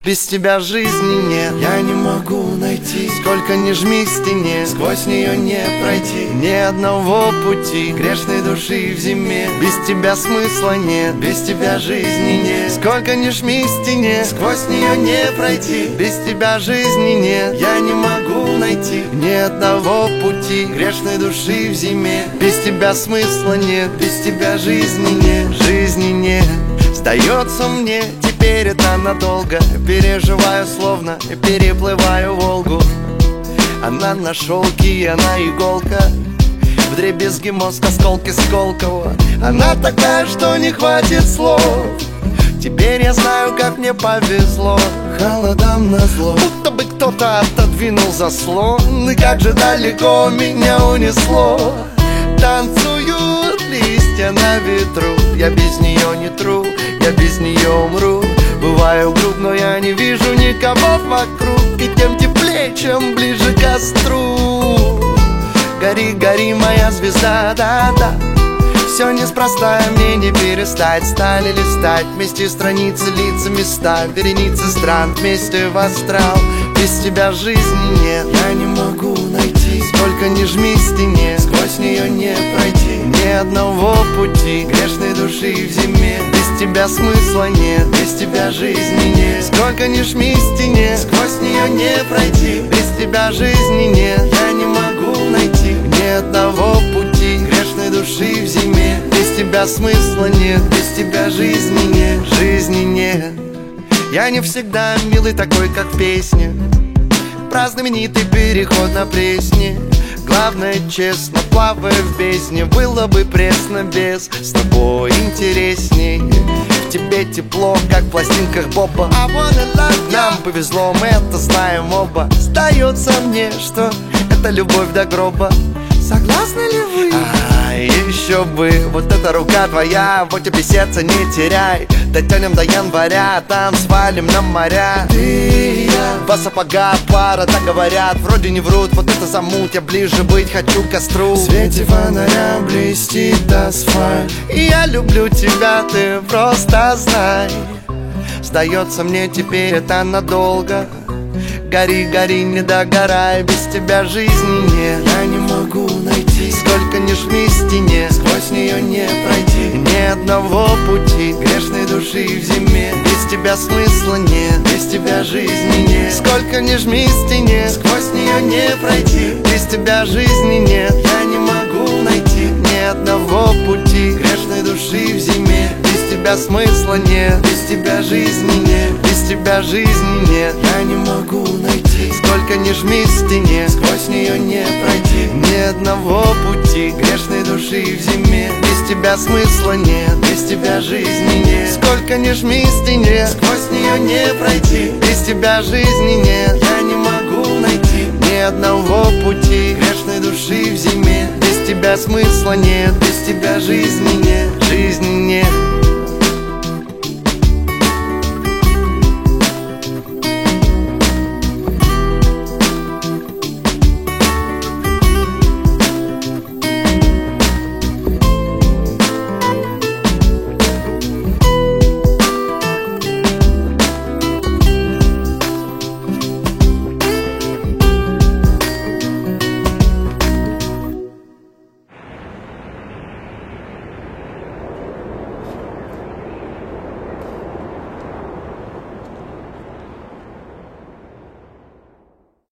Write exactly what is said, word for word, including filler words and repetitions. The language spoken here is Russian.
без тебя жизни нет. Я не могу найти, сколько ни жми к стене, сквозь нее не пройти ни одного пути грешной души в зиме. Без тебя смысла нет, без тебя жизни нет. Сколько ни жми к стене, сквозь нее не пройти без тебя жизни нет. Я не могу найти ни одного пути грешной души в зиме. Без тебя смысла нет, без тебя жизни нет. Жизни нет. Сдается мне, теперь это надолго. Переживаю, словно переплываю Волгу. Она на шелке, она иголка, вдребезги мозг, осколки Сколково. Она такая, что не хватит слов. Теперь я знаю, как мне повезло. Холодам назло, будто бы кто-то отодвинул заслон. И как же далеко меня унесло. Танцуют листья на ветру, я без нее не тру, я без нее умру. Бываю груб, но я не вижу никого вокруг. И тем теплее, чем ближе к костру. Гори, гори, моя звезда, да-да. Все неспроста, мне не перестать. Стали листать вместе страницы, лица, места, вереницы стран вместе в астрал. Без тебя жизни нет. Я не могу найти, сколько ни жми к стене, сквозь нее не пройти ни одного пути грешной души в зиме. Без тебя смысла нет, без тебя жизни нет. Сколько ни жми к стене, сквозь нее не пройти без тебя жизни нет. Я не могу найти ни одного пути грешной души в зиме. Без тебя смысла нет, без тебя жизни нет. Жизни нет. Я не всегда милый такой, как в песне, про знаменитый переход на Пресне. Главное, честно, плавая в бездне, было бы пресно без. С тобой интересней, в тебе тепло, как в пластинках Боба. Нам повезло, мы это знаем оба. Сдается мне, что это любовь до гроба. Согласны ли вы? А, еще бы, вот эта рука твоя, вот тебе сердце не теряй. Дотянем до января, там свалим на моря. Ты и я, два сапога пара, так говорят, вроде не врут. Вот это замут, я ближе быть хочу к костру. В свете фонаря блестит асфальт. И я люблю тебя, ты просто знай. Сдается мне, теперь это надолго. Гори, гори, не догорай, без тебя жизни нет. Я не могу найти, сколько ни жми к стене, сквозь нее не пройти ни одного пути грешной души в зиме. Без тебя смысла нет, без тебя жизни нет. Сколько ни жми к стене, сквозь нее не пройти без тебя жизни нет. Я не могу найти ни одного пути грешной души в зиме. Без тебя смысла нет, без тебя жизни нет. без тебя жизни нет. Я не могу найти, сколько ни жми к стене, сквозь нее не пройти ни одного пути грешной души в зиме. Без тебя смысла нет, без тебя жизни нет. Сколько ни жми к стене, сквозь нее не пройти без тебя жизни нет. Я не могу найти ни одного пути грешной души в зиме. Без тебя смысла нет, без тебя жизни нет. Жизни нет.